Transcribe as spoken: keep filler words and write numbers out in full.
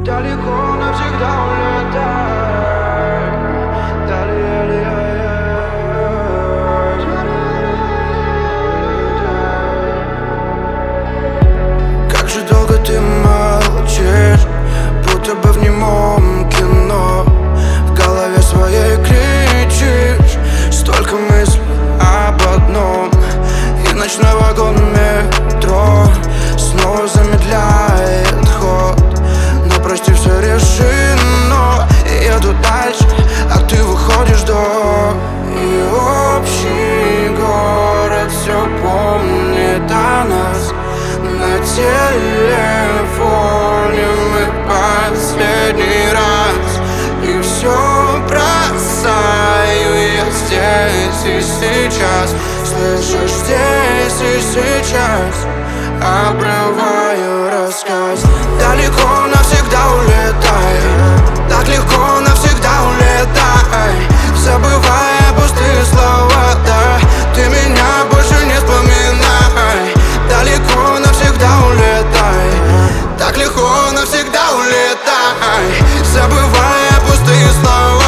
Далеко навсегда улетай. Как же долго ты молчишь, будто бы в немом кино. В голове своей кричишь, столько мыслей об одном. И ночной вагон метро снова замедляет ход. Но прости, все решено, еду дальше, а ты выходишь до. И общий город все помнит о нас. На телефоне мы последний раз. И все бросаю я здесь и сейчас. Слышишь, здесь и сейчас обрываю рассказ. Далеко навсегда улетай, так легко навсегда улетай, забывая пустые слова, да. Ты меня больше не вспоминай. Далеко навсегда улетай, так легко навсегда улетай, забывая пустые слова.